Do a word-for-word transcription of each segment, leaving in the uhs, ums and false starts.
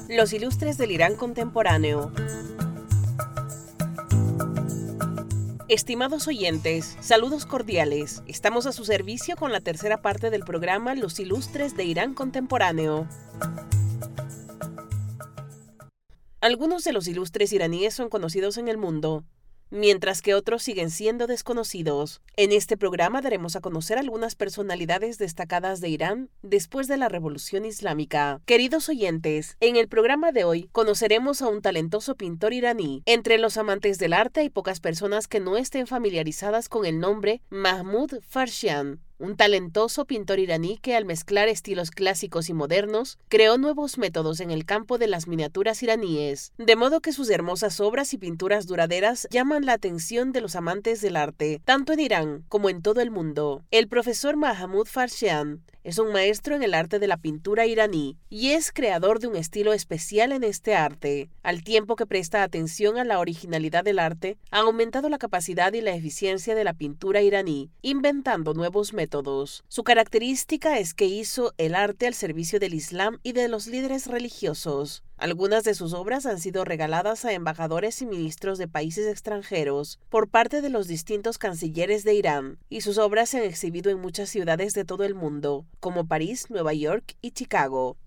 Los ilustres del Irán contemporáneo. Estimados oyentes, saludos cordiales. Estamos a su servicio con la tercera parte del programa Los ilustres de Irán contemporáneo. Algunos de los ilustres iraníes son conocidos en el mundo, mientras que otros siguen siendo desconocidos. En este programa daremos a conocer algunas personalidades destacadas de Irán después de la Revolución Islámica. Queridos oyentes, en el programa de hoy conoceremos a un talentoso pintor iraní. Entre los amantes del arte hay pocas personas que no estén familiarizadas con el nombre Mahmud Farshand, un talentoso pintor iraní que al mezclar estilos clásicos y modernos, creó nuevos métodos en el campo de las miniaturas iraníes, de modo que sus hermosas obras y pinturas duraderas llaman la atención de los amantes del arte, tanto en Irán como en todo el mundo. El profesor Mahmud Farshand es un maestro en el arte de la pintura iraní y es creador de un estilo especial en este arte. Al tiempo que presta atención a la originalidad del arte, ha aumentado la capacidad y la eficiencia de la pintura iraní, inventando nuevos métodos. Su característica es que hizo el arte al servicio del Islam y de los líderes religiosos. Algunas de sus obras han sido regaladas a embajadores y ministros de países extranjeros por parte de los distintos cancilleres de Irán, y sus obras se han exhibido en muchas ciudades de todo el mundo, como París, Nueva York y Chicago.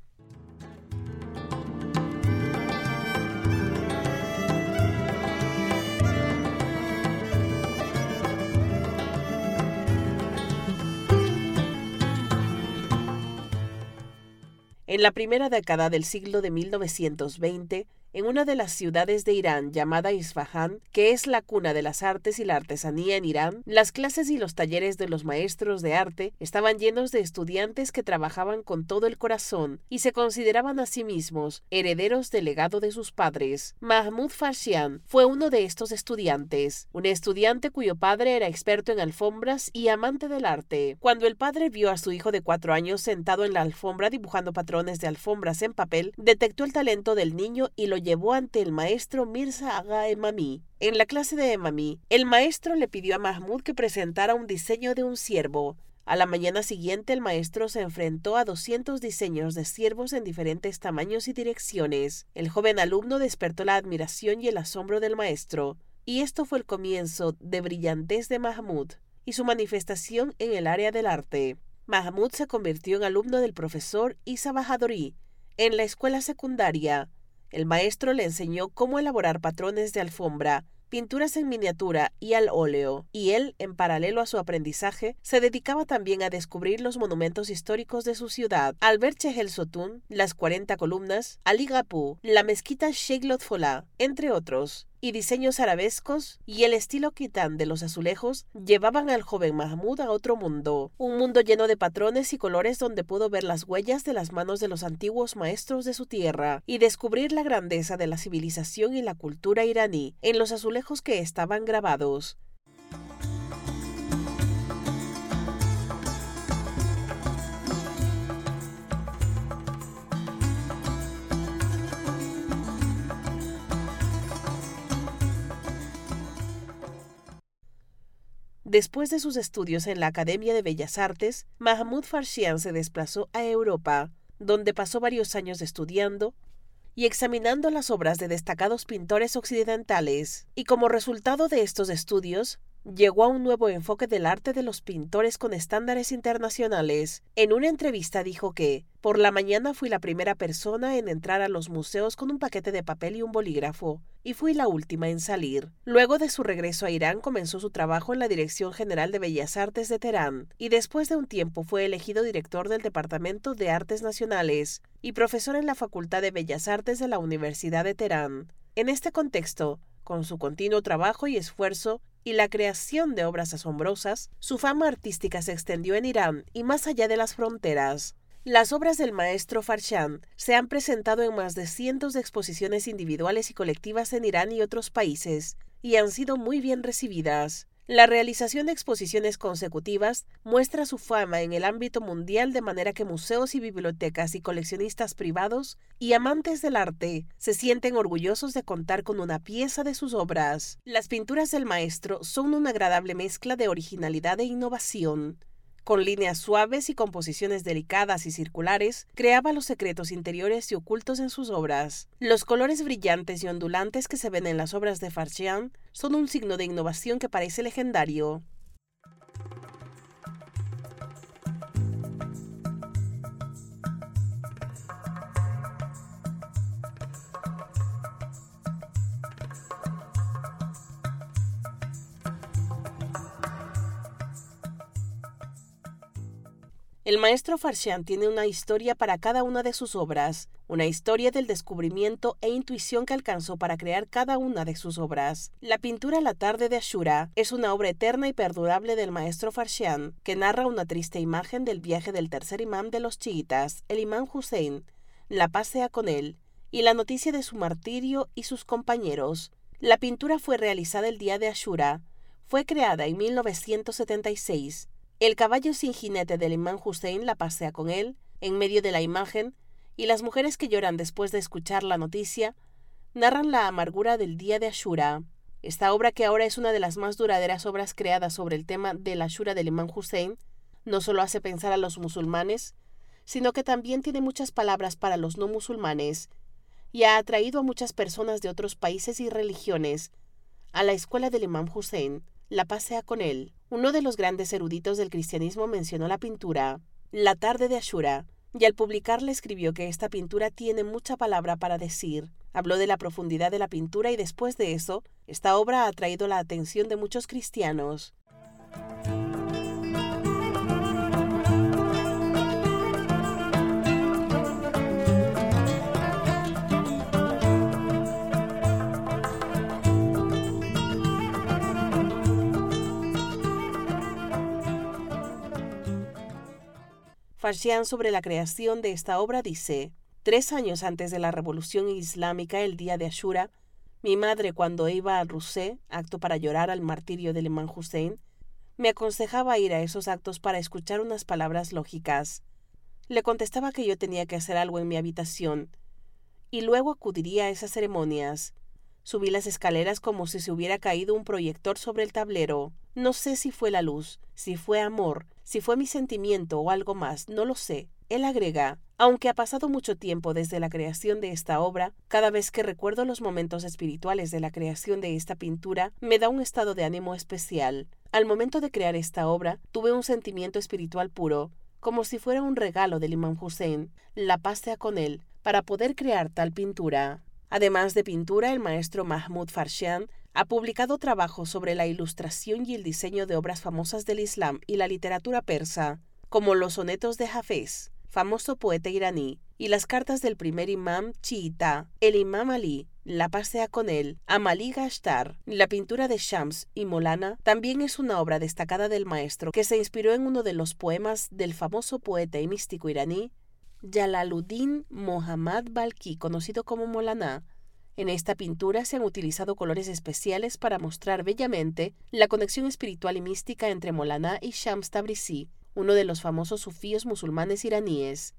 En la primera década del siglo de mil novecientos veinte, en una de las ciudades de Irán llamada Isfahán, que es la cuna de las artes y la artesanía en Irán, las clases y los talleres de los maestros de arte estaban llenos de estudiantes que trabajaban con todo el corazón y se consideraban a sí mismos herederos del legado de sus padres. Mahmud Farshand fue uno de estos estudiantes, un estudiante cuyo padre era experto en alfombras y amante del arte. Cuando el padre vio a su hijo de cuatro años sentado en la alfombra dibujando patrones de alfombras en papel, detectó el talento del niño y lo llevó ante el maestro Mirza Agha Emami. En la clase de Emami, el maestro le pidió a Mahmud que presentara un diseño de un ciervo. A la mañana siguiente, el maestro se enfrentó a doscientos diseños de ciervos en diferentes tamaños y direcciones. El joven alumno despertó la admiración y el asombro del maestro, y esto fue el comienzo de brillantez de Mahmud y su manifestación en el área del arte. Mahmud se convirtió en alumno del profesor Isa Bahadori en la escuela secundaria. El maestro le enseñó cómo elaborar patrones de alfombra, pinturas en miniatura y al óleo, y él, en paralelo a su aprendizaje, se dedicaba también a descubrir los monumentos históricos de su ciudad: al ver Chehel Sotun, las cuarenta columnas, Ali Gapur, la mezquita Sheikh Lotfollah, entre otros, y diseños arabescos y el estilo kitán de los azulejos llevaban al joven Mahmud a otro mundo, un mundo lleno de patrones y colores donde pudo ver las huellas de las manos de los antiguos maestros de su tierra y descubrir la grandeza de la civilización y la cultura iraní en los azulejos que estaban grabados. Después de sus estudios en la Academia de Bellas Artes, Mahmud Farshand se desplazó a Europa, donde pasó varios años estudiando y examinando las obras de destacados pintores occidentales, y como resultado de estos estudios, llegó a un nuevo enfoque del arte de los pintores con estándares internacionales. En una entrevista dijo que, por la mañana fui la primera persona en entrar a los museos con un paquete de papel y un bolígrafo, y fui la última en salir. Luego de su regreso a Irán comenzó su trabajo en la Dirección General de Bellas Artes de Teherán, y después de un tiempo fue elegido director del Departamento de Artes Nacionales y profesor en la Facultad de Bellas Artes de la Universidad de Teherán. En este contexto, con su continuo trabajo y esfuerzo y la creación de obras asombrosas, su fama artística se extendió en Irán y más allá de las fronteras. Las obras del maestro Farshand se han presentado en más de cientos de exposiciones individuales y colectivas en Irán y otros países, y han sido muy bien recibidas. La realización de exposiciones consecutivas muestra su fama en el ámbito mundial, de manera que museos y bibliotecas y coleccionistas privados y amantes del arte se sienten orgullosos de contar con una pieza de sus obras. Las pinturas del maestro son una agradable mezcla de originalidad e innovación. Con líneas suaves y composiciones delicadas y circulares, creaba los secretos interiores y ocultos en sus obras. Los colores brillantes y ondulantes que se ven en las obras de Farshyan son un signo de innovación que parece legendario. El maestro Farshyan tiene una historia para cada una de sus obras, una historia del descubrimiento e intuición que alcanzó para crear cada una de sus obras. La pintura La tarde de Ashura es una obra eterna y perdurable del maestro Farshyan, que narra una triste imagen del viaje del tercer imán de los chiitas, el imán Hussein, la paz sea con él, y la noticia de su martirio y sus compañeros. La pintura fue realizada el día de Ashura, fue creada en mil novecientos setenta y seis. El caballo sin jinete del imán Hussein, la paz sea con él, en medio de la imagen, y las mujeres que lloran después de escuchar la noticia, narran la amargura del día de Ashura. Esta obra, que ahora es una de las más duraderas obras creadas sobre el tema del Ashura del imán Hussein, no solo hace pensar a los musulmanes, sino que también tiene muchas palabras para los no musulmanes, y ha atraído a muchas personas de otros países y religiones a la escuela del imán Hussein, la paz sea con él. Uno de los grandes eruditos del cristianismo mencionó la pintura La tarde de Ashura, y al publicarla escribió que esta pintura tiene mucha palabra para decir. Habló de la profundidad de la pintura y después de eso, esta obra ha atraído la atención de muchos cristianos. Farshyan, sobre la creación de esta obra, dice: Tres años antes de la Revolución Islámica, el día de Ashura, mi madre, cuando iba al Rusé, acto para llorar al martirio del imán Hussein, me aconsejaba ir a esos actos para escuchar unas palabras lógicas. Le contestaba que yo tenía que hacer algo en mi habitación, y luego acudiría a esas ceremonias. Subí las escaleras como si se hubiera caído un proyector sobre el tablero. No sé si fue la luz, si fue amor, si fue mi sentimiento o algo más, no lo sé. Él agrega: aunque ha pasado mucho tiempo desde la creación de esta obra, cada vez que recuerdo los momentos espirituales de la creación de esta pintura, me da un estado de ánimo especial. Al momento de crear esta obra, tuve un sentimiento espiritual puro, como si fuera un regalo del imán Hussein, la paz sea con él, para poder crear tal pintura. Además de pintura, el maestro Mahmud Farshyan ha publicado trabajos sobre la ilustración y el diseño de obras famosas del Islam y la literatura persa, como los sonetos de Hafez, famoso poeta iraní, y las cartas del primer imán chiita, el imán Ali, la paz sea con él, Amalí Gashtar. La pintura de Shams y Molana también es una obra destacada del maestro, que se inspiró en uno de los poemas del famoso poeta y místico iraní Jalaluddin Mohammad Balkhi, conocido como Molana. En esta pintura se han utilizado colores especiales para mostrar bellamente la conexión espiritual y mística entre Molana y Shams Tabrizi, uno de los famosos sufíes musulmanes iraníes.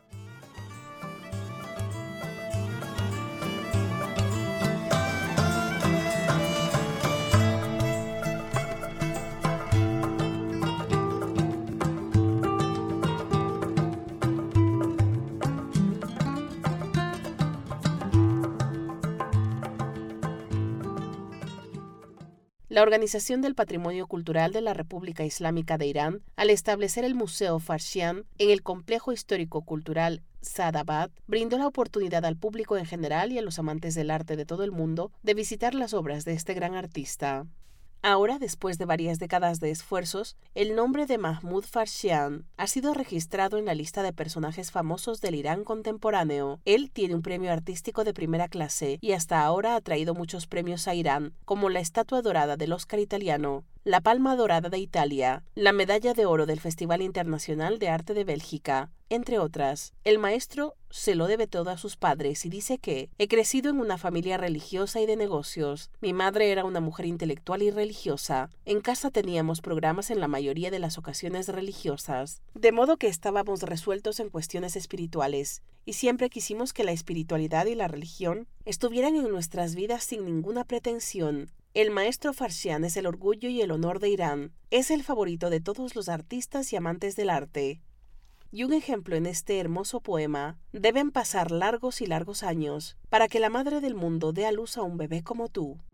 La Organización del Patrimonio Cultural de la República Islámica de Irán, al establecer el Museo Farshyan en el complejo histórico-cultural Saadabad, brindó la oportunidad al público en general y a los amantes del arte de todo el mundo de visitar las obras de este gran artista. Ahora, después de varias décadas de esfuerzos, el nombre de Mahmud Farshyan ha sido registrado en la lista de personajes famosos del Irán contemporáneo. Él tiene un premio artístico de primera clase y hasta ahora ha traído muchos premios a Irán, como la Estatua Dorada del Oscar italiano, la Palma Dorada de Italia, la Medalla de Oro del Festival Internacional de Arte de Bélgica, entre otras. El maestro se lo debe todo a sus padres y dice que: he crecido en una familia religiosa y de negocios. Mi madre era una mujer intelectual y religiosa. En casa teníamos programas en la mayoría de las ocasiones religiosas, de modo que estábamos resueltos en cuestiones espirituales, y siempre quisimos que la espiritualidad y la religión estuvieran en nuestras vidas sin ninguna pretensión. El maestro Farsian es el orgullo y el honor de Irán. Es el favorito de todos los artistas y amantes del arte. Y un ejemplo en este hermoso poema: deben pasar largos y largos años para que la madre del mundo dé a luz a un bebé como tú.